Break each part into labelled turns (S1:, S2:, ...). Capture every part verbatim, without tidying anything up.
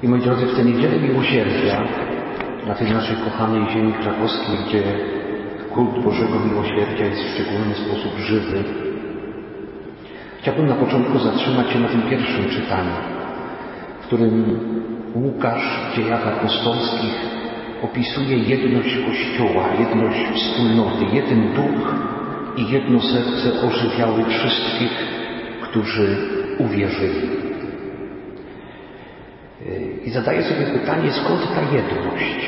S1: I moi drodzy, w tę niedzielę miłosierdzia na tej naszej kochanej ziemi krakowskiej, gdzie kult Bożego Miłosierdzia jest w szczególny sposób żywy, chciałbym na początku zatrzymać się na tym pierwszym czytaniu, w którym Łukasz w Dziejach Apostolskich opisuje jedność Kościoła, jedność wspólnoty, jeden duch i jedno serce ożywiały wszystkich, którzy uwierzyli. I zadaję sobie pytanie, skąd ta jedność?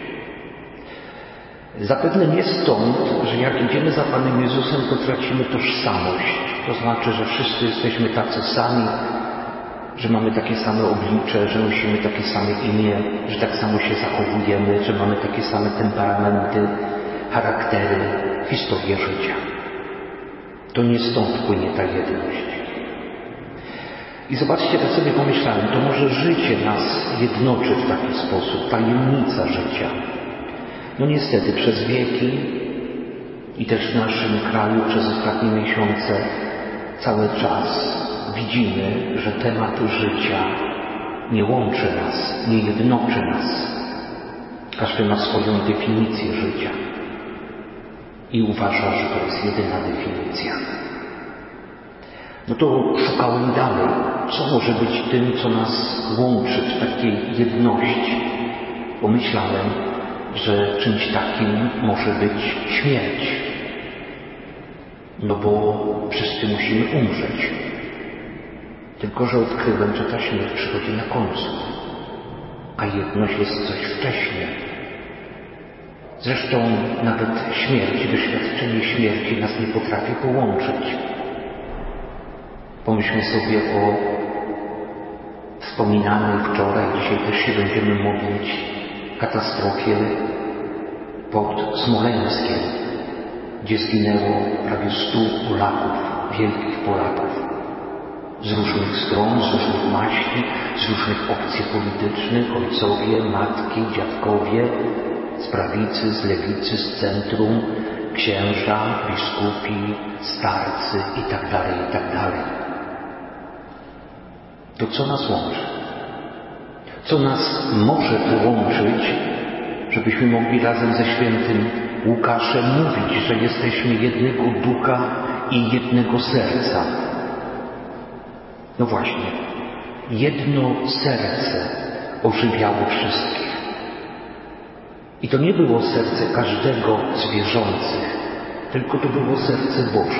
S1: Zapewne nie stąd, że jak idziemy za Panem Jezusem, to tracimy tożsamość. To znaczy, że wszyscy jesteśmy tacy sami, że mamy takie same oblicze, że nosimy takie same imię, że tak samo się zachowujemy, że mamy takie same temperamenty, charaktery, historię życia. To nie stąd płynie ta jedność. I zobaczcie, tak sobie pomyślałem, to może życie nas jednoczy w taki sposób, tajemnica życia. No niestety przez wieki i też w naszym kraju przez ostatnie miesiące cały czas widzimy, że temat życia nie łączy nas, nie jednoczy nas. Każdy ma swoją definicję życia i uważa, że to jest jedyna definicja. No to szukałem dalej, co może być tym, co nas łączy w takiej jedności. Pomyślałem, że czymś takim może być śmierć. No bo wszyscy musimy umrzeć. Tylko że odkryłem, że ta śmierć przychodzi na końcu, a jedność jest coś wcześniej. Zresztą nawet śmierć, doświadczenie śmierci nas nie potrafi połączyć. Pomyślmy sobie o wspominanej wczoraj, dzisiaj też się będziemy modlić, katastrofie pod Smoleńskiem, gdzie zginęło prawie stu Polaków, wielkich Polaków. Z różnych stron, z różnych maści, z różnych opcji politycznych, ojcowie, matki, dziadkowie, z prawicy, z lewicy, z centrum, księża, biskupi, starcy itd., itd. To co nas łączy? Co nas może połączyć, żebyśmy mogli razem ze świętym Łukaszem mówić, że jesteśmy jednego ducha i jednego serca? No właśnie, jedno serce ożywiało wszystkich. I to nie było serce każdego z wierzących, tylko to było serce Boże.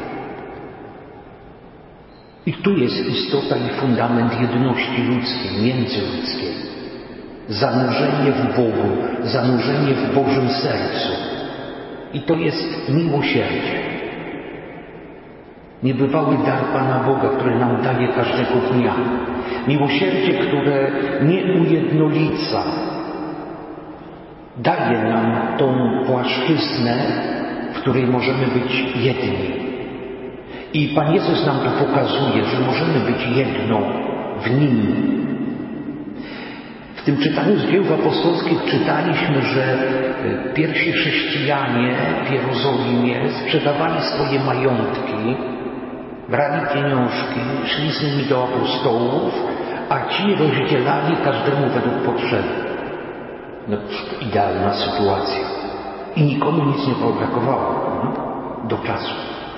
S1: I tu jest istota i fundament jedności ludzkiej, międzyludzkiej. Zanurzenie w Bogu, zanurzenie w Bożym sercu. I to jest miłosierdzie. Niebywały dar Pana Boga, który nam daje każdego dnia. Miłosierdzie, które nie ujednolica. Daje nam tą płaszczyznę, w której możemy być jedni. I Pan Jezus nam to pokazuje, że możemy być jedno w Nim. W tym czytaniu z Dzieł Apostolskich czytaliśmy, że pierwsi chrześcijanie w Jerozolimie sprzedawali swoje majątki, brali pieniążki, szli z nimi do apostołów, a ci rozdzielali każdemu według potrzeby. No, idealna sytuacja. I nikomu nic nie brakowało do czasu.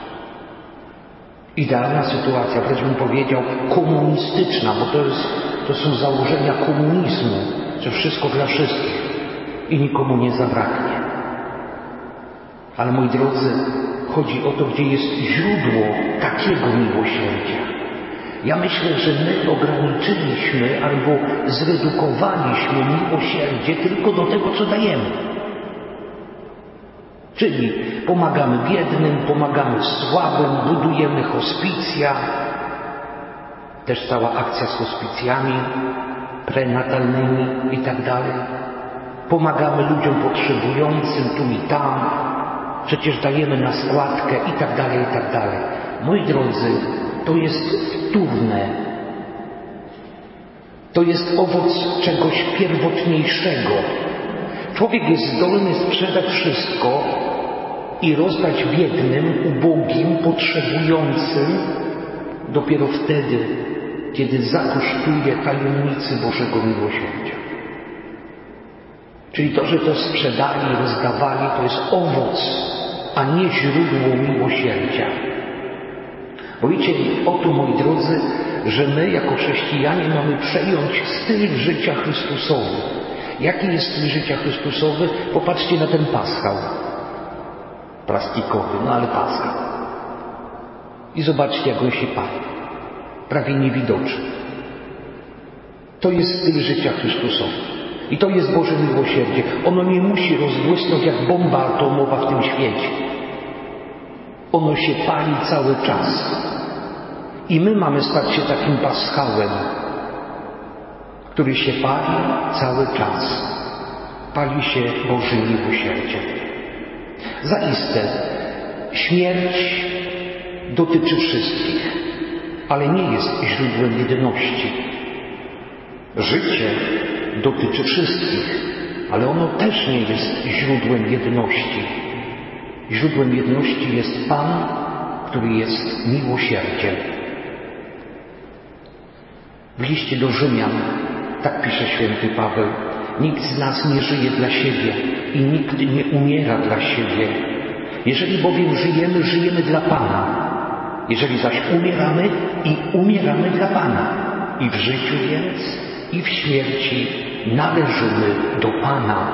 S1: Idealna sytuacja, wręcz bym powiedział komunistyczna, bo to, jest, to są założenia komunizmu, że wszystko dla wszystkich i nikomu nie zabraknie. Ale moi drodzy, chodzi o to, gdzie jest źródło takiego miłosierdzia. Ja myślę, że my ograniczyliśmy albo zredukowaliśmy miłosierdzie tylko do tego, co dajemy. Czyli pomagamy biednym, pomagamy słabym, budujemy hospicja. Też cała akcja z hospicjami prenatalnymi i tak dalej. Pomagamy ludziom potrzebującym tu i tam. Przecież dajemy na składkę i tak dalej, i tak dalej. Moi drodzy, to jest wtórne. To jest owoc czegoś pierwotniejszego. Człowiek jest zdolny sprzedać wszystko i rozdać biednym, ubogim, potrzebującym dopiero wtedy, kiedy zakosztuje tajemnicy Bożego miłosierdzia. Czyli to, że to sprzedali, rozdawali, to jest owoc, a nie źródło miłosierdzia. Bo wiecie o to, moi drodzy, że my jako chrześcijanie mamy przejąć styl życia Chrystusowy. Jaki jest styl życia Chrystusowy? Popatrzcie na ten paschał. Plastikowy, no ale paschał. I zobaczcie, jak on się pali. Prawie niewidoczny. To jest styl życia Chrystusowy. I to jest Boże miłosierdzie. Ono nie musi rozbłysnąć jak bomba atomowa w tym świecie. Ono się pali cały czas. I my mamy stać się takim paschałem, który się pali cały czas. Pali się Bożym miłosierdziem. Zaiste, śmierć dotyczy wszystkich, ale nie jest źródłem jedyności. Życie dotyczy wszystkich, ale ono też nie jest źródłem jedności. Źródłem jedności jest Pan, który jest miłosierdziem. W liście do Rzymian tak pisze święty Paweł: nikt z nas nie żyje dla siebie i nikt nie umiera dla siebie. Jeżeli bowiem żyjemy, żyjemy dla Pana. Jeżeli zaś umieramy, i umieramy dla Pana. I w życiu więc, i w śmierci należymy do Pana.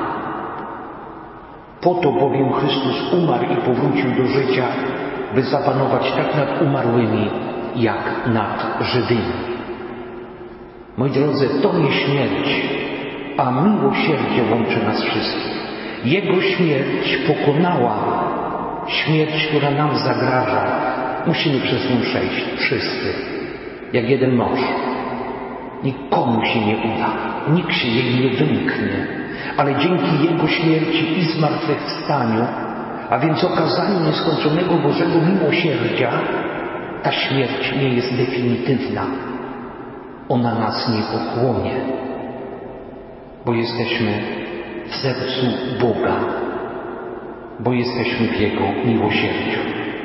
S1: Po to bowiem Chrystus umarł i powrócił do życia, by zapanować tak nad umarłymi, jak nad żywymi. Moi drodzy, to nie śmierć, a miłosierdzie łączy nas wszystkich. Jego śmierć pokonała śmierć, która nam zagraża. Musimy przez nią przejść, wszyscy, jak jeden mąż. Nikomu się nie uda, nikt się jej nie wymknie, ale dzięki Jego śmierci i zmartwychwstaniu, a więc okazaniu nieskończonego Bożego miłosierdzia, ta śmierć nie jest definitywna. Ona nas nie pochłonie, bo jesteśmy w sercu Boga, bo jesteśmy w Jego miłosierdziu.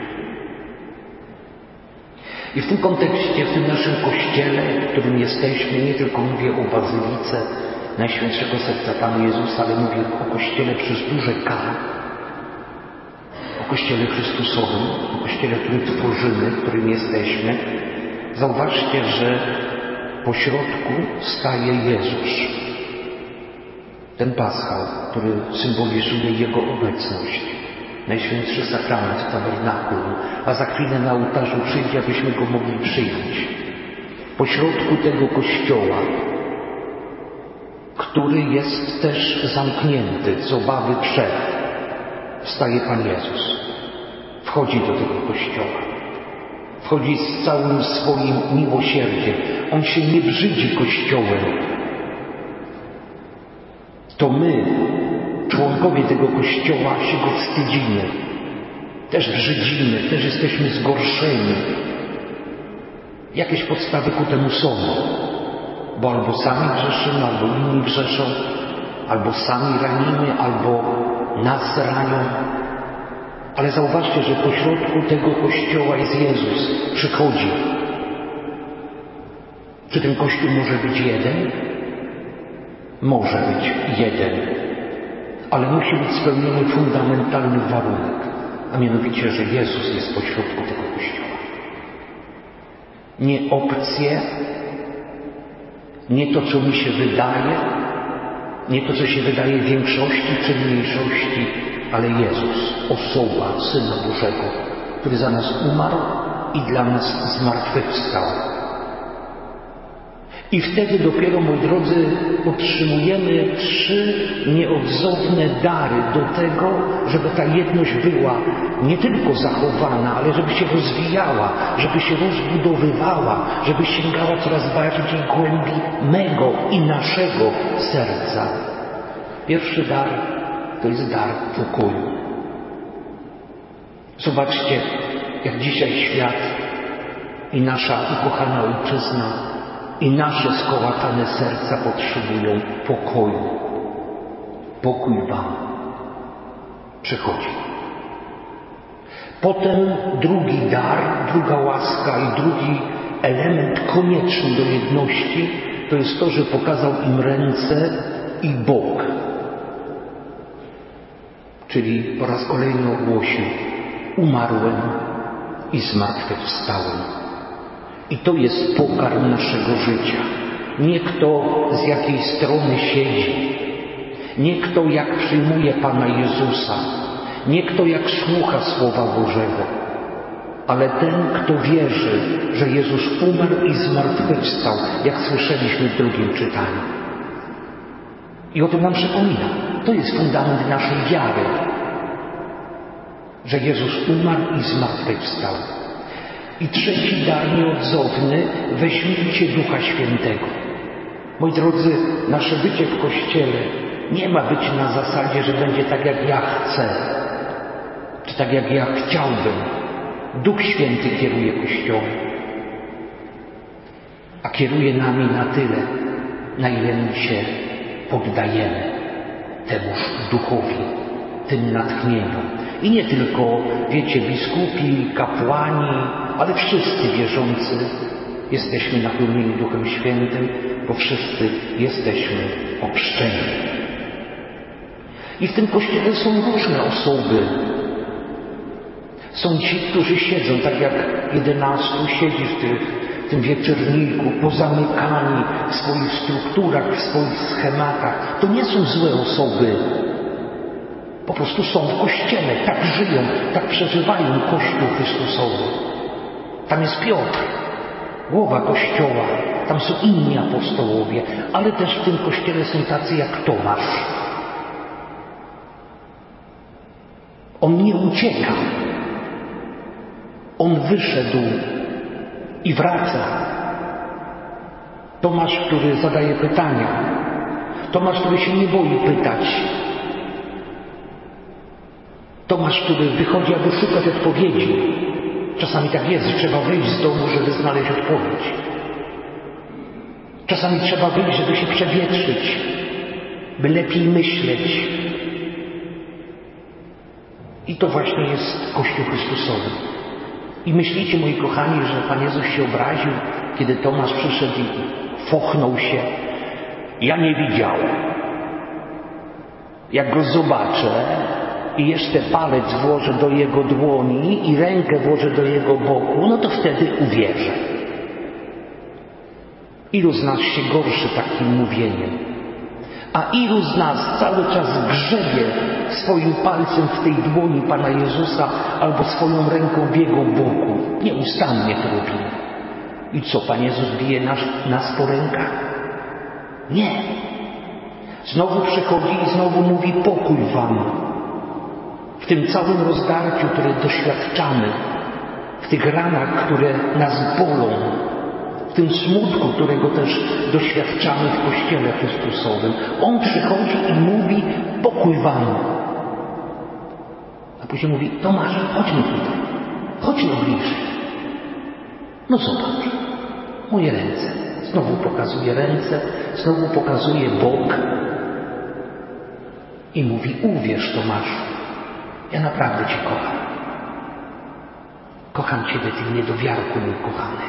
S1: I w tym kontekście, w tym naszym Kościele, w którym jesteśmy, nie tylko mówię o Bazylice Najświętszego Serca Pana Jezusa, ale mówię o Kościele przez duże K, o Kościele Chrystusowym, o Kościele, który tworzymy, w którym jesteśmy. Zauważcie, że po środku staje Jezus. Ten paschał, który symbolizuje Jego obecność. Najświętszy sakrament w tabernakulum, a za chwilę na ołtarzu przyjdzie, abyśmy Go mogli przyjąć. Po środku tego Kościoła, który jest też zamknięty z obawy przed, wstaje Pan Jezus. Wchodzi do tego Kościoła. Wchodzi z całym swoim miłosierdziem. On się nie brzydzi Kościołem. To my, członkowie tego Kościoła, się go wstydzimy. Też brzydzimy, też jesteśmy zgorszeni. Jakieś podstawy ku temu są. Bo albo sami grzeszymy, albo inni grzeszą, albo sami ranimy, albo nas ranią. Ale zauważcie, że pośrodku tego Kościoła jest Jezus. Przychodzi. Czy ten Kościół może być jeden? Może być jeden. Ale musi być spełniony fundamentalny warunek. A mianowicie, że Jezus jest pośrodku tego Kościoła. Nie opcje, nie to, co mi się wydaje, nie to, co się wydaje większości czy mniejszości, ale Jezus, osoba Syna Bożego, który za nas umarł i dla nas zmartwychwstał. I wtedy dopiero, moi drodzy, otrzymujemy trzy nieodzowne dary do tego, żeby ta jedność była nie tylko zachowana, ale żeby się rozwijała, żeby się rozbudowywała, żeby sięgała coraz bardziej głębi mego i naszego serca. Pierwszy dar to jest dar pokoju. Zobaczcie, jak dzisiaj świat i nasza ukochana ojczyzna i nasze skołatane serca potrzebują pokoju. Pokój wam przychodzi. Potem drugi dar, druga łaska i drugi element konieczny do jedności to jest to, że pokazał im ręce i bok. Czyli po raz kolejny ogłosił: umarłem i zmartwychwstałem. I to jest pokarm naszego życia. Nie kto z jakiej strony siedzi, nie kto jak przyjmuje Pana Jezusa, nie kto jak słucha Słowa Bożego, ale ten, kto wierzy, że Jezus umarł i zmartwychwstał, jak słyszeliśmy w drugim czytaniu. I o tym nam przypomina. To jest fundament naszej wiary, że Jezus umarł i zmartwychwstał. I trzeci dar nieodzowny: weźmijcie Ducha Świętego. Moi drodzy, nasze bycie w Kościele nie ma być na zasadzie, że będzie tak jak ja chcę, czy tak jak ja chciałbym. Duch Święty kieruje Kościołem, a kieruje nami na tyle, na ile my się poddajemy temuż Duchowi, tym natchnieniom. I nie tylko, wiecie, biskupi, kapłani, ale wszyscy wierzący jesteśmy napełnieni Duchem Świętym, bo wszyscy jesteśmy ochrzczeni. I w tym Kościele są różne osoby. Są ci, którzy siedzą, tak jak jedenastu siedzi w, tych, w tym wieczorniku, pozamykani w swoich strukturach, w swoich schematach. To nie są złe osoby. Po prostu są w Kościele, tak żyją, tak przeżywają Kościół Chrystusowy. Tam jest Piotr, głowa Kościoła, tam są inni apostołowie, ale też w tym Kościele są tacy jak Tomasz. On nie ucieka. On wyszedł i wraca. Tomasz, który zadaje pytania. Tomasz, który się nie boi pytać. Tomasz, który wychodzi, aby szukać odpowiedzi. Czasami tak jest, że trzeba wyjść z domu, żeby znaleźć odpowiedź. Czasami trzeba wyjść, żeby się przewietrzyć, by lepiej myśleć. I to właśnie jest Kościół Chrystusowy. I myślicie, moi kochani, że Pan Jezus się obraził, kiedy Tomasz przyszedł i fochnął się? Ja nie widziałem. Jak go zobaczę i jeszcze palec włożę do jego dłoni i rękę włożę do jego boku, no to wtedy uwierzę. Ilu z nas się gorszy takim mówieniem? A ilu z nas cały czas grzebie swoim palcem w tej dłoni Pana Jezusa albo swoją ręką w Jego boku? Nieustannie to robimy. I co, Pan Jezus bije nas, nas po rękach? Nie. Znowu przychodzi i znowu mówi: pokój wam. W tym całym rozdarciu, które doświadczamy, w tych ranach, które nas bolą, w tym smutku, którego też doświadczamy w Kościele Chrystusowym. On przychodzi i mówi: pokój wam. A później mówi: Tomasz, chodźmy tutaj, chodźmy bliżej. No zobacz, moje ręce. Znowu pokazuje ręce, znowu pokazuje bok i mówi: uwierz, Tomaszu, ja naprawdę Cię kocham. Kocham Ciebie, Ty niedowiarku mój kochany.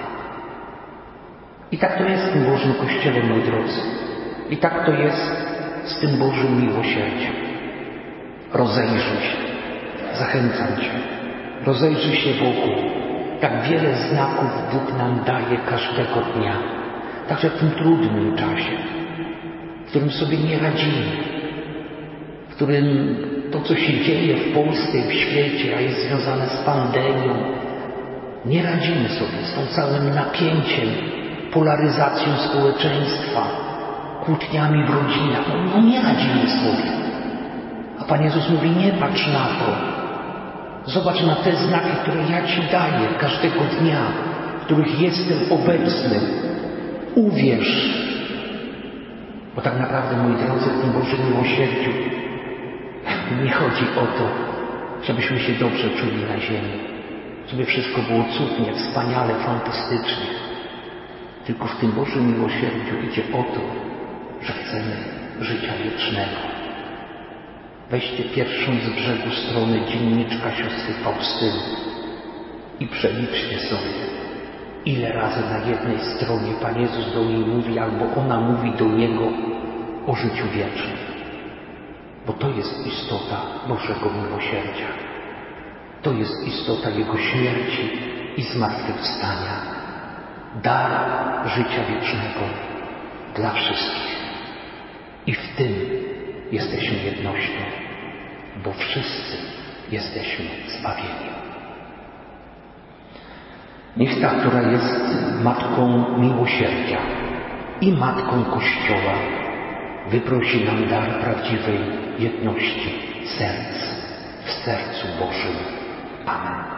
S1: I tak to jest w tym Bożym Kościele, moi drodzy. I tak to jest z tym Bożym miłosierdziem. Rozejrzyj się. Zachęcam Cię. Rozejrzyj się wokół. Tak wiele znaków Bóg nam daje każdego dnia. Także w tym trudnym czasie, w którym sobie nie radzimy, w którym to, co się dzieje w Polsce i w świecie, a jest związane z pandemią, nie radzimy sobie z tym całym napięciem, polaryzacją społeczeństwa, kłótniami w rodzinach. No, no nie radzimy sobie. A Pan Jezus mówi: nie patrz na to. Zobacz na te znaki, które ja Ci daję każdego dnia, w których jestem obecny. Uwierz. Bo tak naprawdę, moi drodzy, w tym Bożym miłosierdziu nie chodzi o to, żebyśmy się dobrze czuli na ziemi, żeby wszystko było cudnie, wspaniale, fantastycznie. Tylko w tym Bożym miłosierdziu idzie o to, że chcemy życia wiecznego. Weźcie pierwszą z brzegu stronę dzienniczka siostry Faustyny i przeliczcie sobie, Ile razy na jednej stronie Pan Jezus do niej mówi, albo ona mówi do Niego o życiu wiecznym. Bo to jest istota Bożego miłosierdzia. To jest istota Jego śmierci i zmartwychwstania. Dar życia wiecznego dla wszystkich. I w tym jesteśmy jednością, bo wszyscy jesteśmy zbawieni. Niech ta, która jest Matką Miłosierdzia i Matką Kościoła, wyprosi nam dar prawdziwej jedności serc w sercu Bożym. Amen.